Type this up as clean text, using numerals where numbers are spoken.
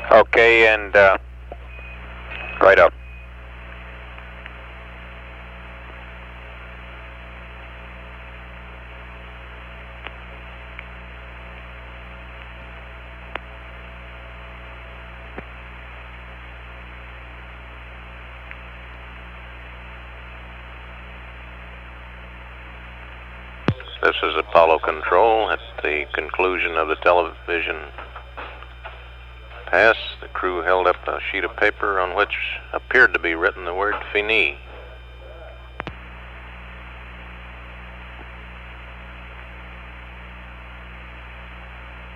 Okay, and right up. This is Apollo Control. At the conclusion of the television pass, the crew held up a sheet of paper on which appeared to be written the word "Fini."